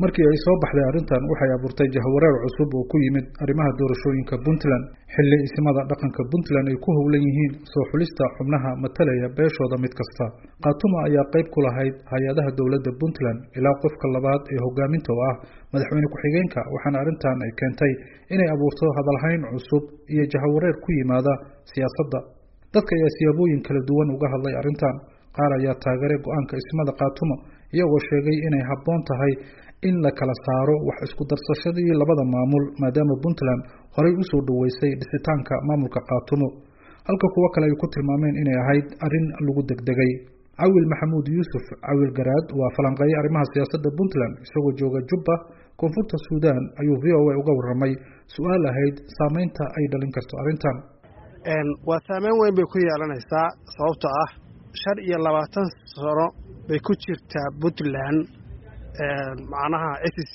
markii ay soo baxday arrintan waxay abuurtay jahwareer cusub oo ku yimid arrimaha doorashooyinka Puntland xilli ismada dhaqanka Puntland ay ku howlan yihiin soo xulista xubnaha matalaya beeshooda mid kasta. Khatuma ayaa qayb ku lahayd hay'adaha dawladda Puntland ilaa qofka labaad ee hogaaminta ah madaxweyne ku-xigeenka, waxaana arrintan ay keentay inay abuurto hadalhayn cusub iyo jahwareer ku yimaada siyaasadda. Dadka ayaa siyaabooyin kala duwan uga hadlay arrintan. qaar ayaa taageeray go'aanka ismada Khatuma iyagoo sheegay inay habboon tahay in la kala saaro wax isku darsashadii labada maamul maadaama Puntland horey u soo dhaweysay dhisitaanka maamulka Khatuma, halka kuwa kale ay ku tilmaameen inay ahayd arrin lagu degdegay. Cawil Maxamuud Yuusuf Cawil Garaad waa falanqeeyay arrimaha siyaasadda Puntland isagoo jooga Jubba, Koonfurta Suudaan, ayuu VOA uga warramay su'aal ahayd saameynta ay dhalin karto arrintan. waa saameyn weyn bay ku yeelanaysaa sababtoo ah 25 sano bay ku jirtaa Puntland macnaha SSC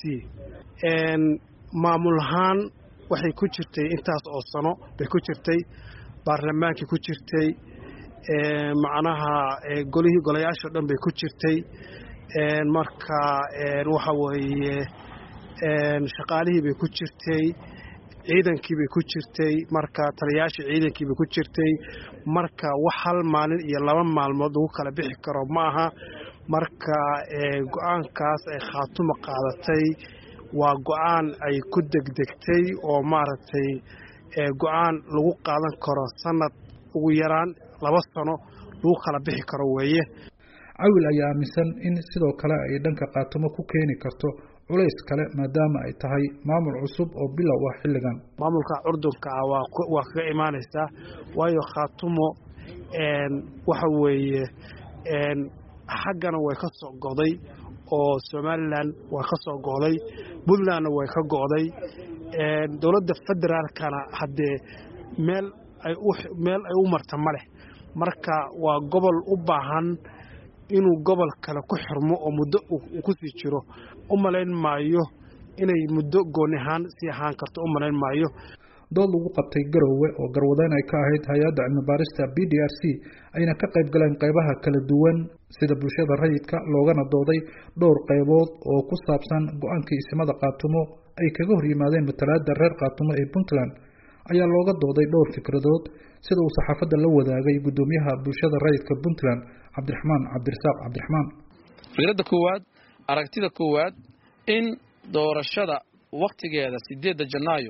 maamul ahaan waxay ku jirtay intaas oo sano bay ku jirtay baarlamaankii ku jirtay macnaha golayaasha dhan bay ku jirtay marka waxa weeye shaqaalihii bay ku jirtay ciidankii bay ku jirtay marka taliyayaasha ciidankii bay ku jirtay marka wax hal maalin iyo 2 maalmood lagu kala bixi karo ma aha marka go'aankaas ay Khatuma qaadatay waa go'aan ay ku degdegtay oo maaragtay go'aan lagu qaadan karo sanad ugu yaraan 2 sano lagu kala bixi karo weeye. Cawil ayaa aaminsan in sidoo kale ay dhanka Khatuma ku keeni karto culays kale maadaama ay tahay maamul cusub oo bilow ah xilligan. maamulka Urdunka waa kaga imaanaysa waayo Khatuma waxa weeye xaggana way ka soo go'day oo Somaliland waa ka soo go'day, Puntland way ka go'day, dawladda federaalkana hadee meel ay u marta male. marka waa gobol u baahan inuu gobol kale ku xirmo oo muddo ku sii jiro. umaleyn maayo inay muddo gooni ahaan sii ahaan karto, umaleyn maayo. dood lagu qabtay Garowe oo garwadeen ay ka ahayd hay'adda cilmi baarista BDRC ayna ka qayb galeen qaybaha kala duwan sida bulshada rayidka loogana dooday dhowr qaybood oo ku saabsan go'aankii ismada Khatuma ay kaga hor yimaadeen matalaadda reer Khatuma ee Puntland ayaa looga dooday dhowr fikradood sida uu saxaafadda la wadaagay gudoomiyaha bulshada rayidka Puntland Cabdiraxmaan Cabdiraxmaan. fikradda koowaad aragtida koowaad in doorashada waqtigeeda 8 Janaayo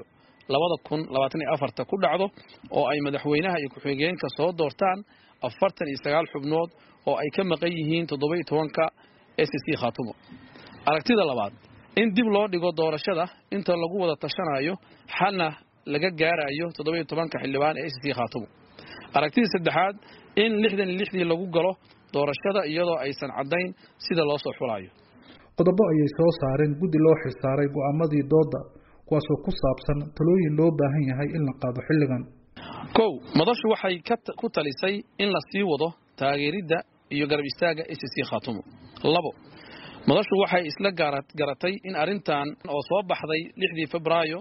2024 ku dhacdo oo ay madaxweynaha iyo ku-xigeenka soo doortaan 49 xubnood oo ay ka maqan yihiin 17ka SSC Khatuma. aragtida labaad in dib loo dhigo doorashada inta lagu wada tashanayo xalna laga gaarayo 17ka xildhibaan ee SSC Khatuma. aragtida saddexaad in 66 lagu galo doorashada iyadoo aysan cadayn sida loo soo xulayo. qodobo ayay soo saareen guddi loo xilsaaray go'aamadii dooda kuwaasoo ku saabsan talooyin loo baahan yahay in la qaado xilligan. madashu waxay ku talisay in la sii wado taageeridda iyo garab istaaga SSC Khatuma. madashu waxay isla garatay in arrintan oo soo baxday 6 Febraayo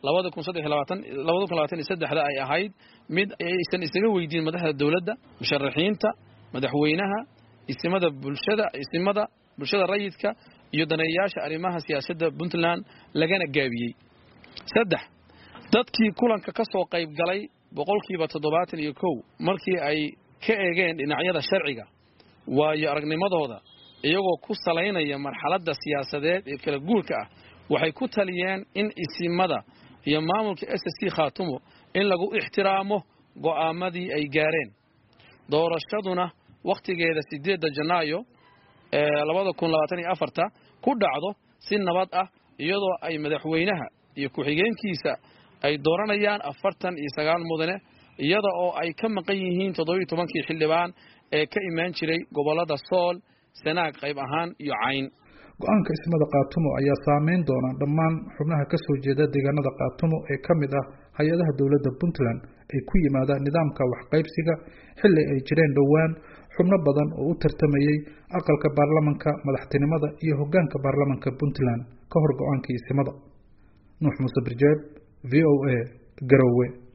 2023 ay ahayd mid aysan isaga weydiin madaxda dawladda, musharaxiinta, madaxweynaha, ismada bulshada rayidka iyo daneeyaasha arrimaha siyaasadda Puntland lagana gaabiyay. 3 dadkii kulanka ka soo qayb galay 71% markii ay ka eegeen dhinacyada sharciga waayo aragnimadooda iyagoo ku saleynaya marxaladda siyaasadeed ee kala guurka ah waxay ku taliyeen in ismada iyo maamulka SSC Khatuma in lagu ixtiraamo go'aamadii ay gaareen. doorashaduna waqtigeeda 8 Janaayo 2024 ku dhacdo si nabad ah iyadoo ay madaxweynaha iyo ku-xigeenkiisa ay dooranayaan 49 mudane iyada oo ay ka maqan yihiin 17kii xildhibaan ee ka imaan jiray gobolada Sool, Sanaag qayb ahaan iyo Cayn. go'aanka ismada Khatuma ayaa saameyn doona dhammaan xubnaha ka soo jeeda deegaanada Khatuma ee ka mid ah hay'adaha dawladda Puntland ay ku yimaadaan nidaamka wax qaybsiga xilli ay jireen dhowaan xubno badan oo u tartamayay aqalka baarlamaanka, madaxtinimada iyo hoggaanka baarlamaanka Puntland ka hor go'aankii ismada. Nuux Muuse Birjeeb, VOA, Garowe.